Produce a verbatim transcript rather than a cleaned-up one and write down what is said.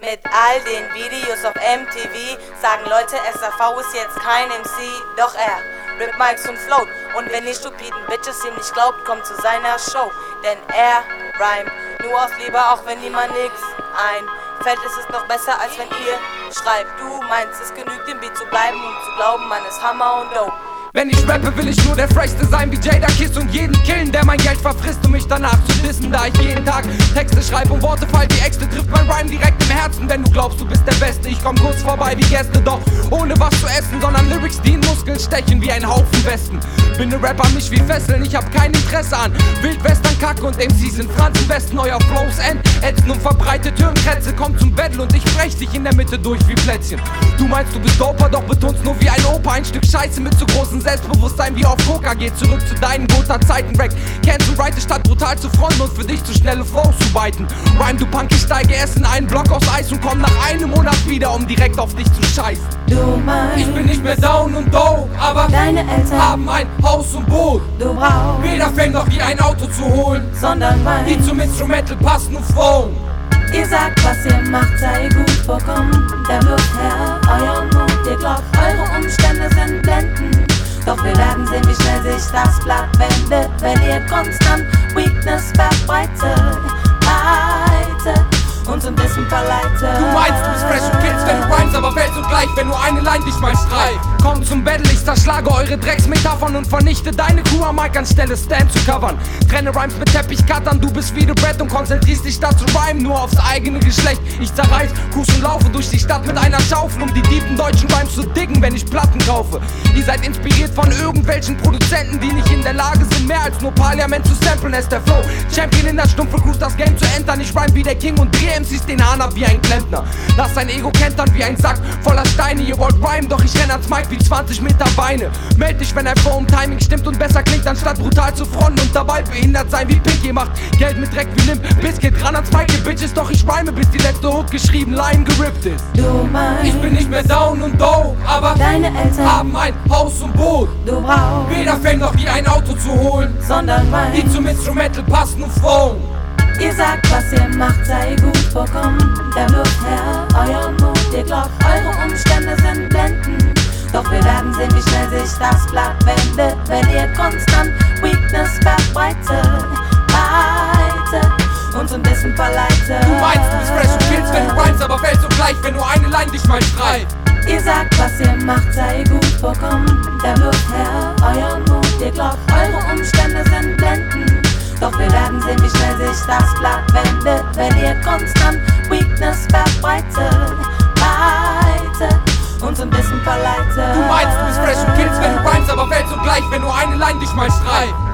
Mit all den Videos auf M T V sagen Leute, S A V ist jetzt kein M C, doch er rippt Mics und float. Und wenn ihr stupiden Bitches ihm nicht glaubt, kommt zu seiner Show. Denn er rhymt nur aus Liebe, auch wenn niemand nix einfällt, ist es noch besser, als wenn ihr schreibt. Du meinst, es genügt dem Beat zu bleiben und zu glauben, man ist Hammer und dope. Wenn ich rappe, will ich nur der Freshste sein wie Jadakiss und jeden killen, der mein Geld verfrisst, um mich danach zu dissen. Da ich jeden Tag Texte schreibe und Worte fall wie Äxte, trifft mein Rhyme direkt im Herzen. Wenn du glaubst, du bist der Beste, ich komm kurz vorbei wie Gäste, doch ohne was zu essen, sondern Lyrics, die in Muskeln stechen wie ein Haufen Westen. Bin ne Rapper, mich wie Fesseln, ich hab kein Interesse an Wildwestern, Kacke und M Cs sind Franzen Westen. Euer Flows entätzen und verbreitet Hirnkrätze. Kommt zum Battle und ich brech dich in der Mitte durch wie Plätzchen. Du meinst, du bist doper, doch betonst nur wie ein Opa. Ein Stück Scheiße mit zu großen Selbstbewusstsein wie auf Coca. Geht zurück zu deinen Gotha-Zeiten, Rack. Kennst du right, statt brutal zu fronten und für dich zu schnelle Flows zu beiten. Rhyme, du Punk, ich steige erst in einen Block aus Eis und komm nach einem Monat wieder, um direkt auf dich zu scheißen. Du meinst, ich bin nicht mehr down und dope, aber deine Eltern haben ein Haus und Boot. Du brauchst weder Fame noch wie ein Auto zu holen, sondern Wein, die zum Instrumental passen und flowen. Ihr sagt, was ihr macht, sei gut vorkommen. Der wird Herr, euer Mut, ihr glaubt, eure Umstände sind blendend. Doch wir werden sehen, wie schnell sich das Blatt wendet, wenn ihr konstant Weakness verbreitet, breite und zum Wissen verleitet. Du meinst, du bist fresh und killst, wenn du rhymes, aber fällst so gleich, wenn nur eine Line dich mal streift. Komm zum Battle, ich zerschlage eure Drecksmetaphern und vernichte deine Crew am Mic anstelle Stand zu covern. Trenne Rhymes mit Teppichcuttern, du bist wie The Bread und konzentrierst dich dazu rhymen nur aufs eigene Geschlecht. Ich zerreiß, Kuss und laufe durch die Stadt mit einer Schaufel, um die tiefen deutschen Rhymes zu diggen, wenn ich Platten kaufe. Ihr seid inspiriert von irgendwelchen Produzenten, die nicht in der Lage sind, mehr als nur Parliament zu samplen. Es der Flow, Champion in der stumpfe Cruise, das Game zu entern. Ich rhyme wie der King und dreh M Cs den Hahn ab wie ein Klempner. Lass dein Ego kentern wie ein Sack voller Steine. Ihr wollt rhyme, doch ich renn ans Mic wie zwanzig Meter Beine. Meld dich, wenn ein Flow im Timing stimmt und besser klingt, anstatt brutal zu fronten und dabei behindert sein wie Pink. Ihr macht Geld mit Dreck wie Limp Bizkit, ran ans Mic, ihr Bitches, doch ich rhyme, bis die letzte Hook geschrieben, Line gerippt ist. Du meinst, ich bin nicht mehr down und dope, aber deine Eltern haben ein Haus und Boot. Du brauchst weder Fame noch wie ein Auto zu holen, sondern Wein, die zum Instrumental passen und flowen. Ihr sagt, was ihr macht, sei gut vorkommen. Der wird Herr, euer Mut, ihr glaubt, eure Umstände sind blendend. Doch wir werden sehen, wie schnell sich das Blatt wendet, wenn ihr konstant Weakness verbreitet, breite und zum Wissen verleitet. Du meinst, du bist fresh und killst, wenn du rhymes, aber fällst so gleich, wenn nur eine Line dich mal streift. Ihr sagt, was ihr macht, sei gut vorkommen. Der wird Herr, euer Mut, ihr glaubt, eure Umstände sind blendend. Doch wir werden sehen, wie schnell sich das Blatt wendet, wenn ihr konstant Weakness verbreitet, breite und zum Wissen verleitet. Du meinst, du bist fresh und killst, wenn du rhymes, aber fällst so gleich, wenn nur eine Line dich mal streift.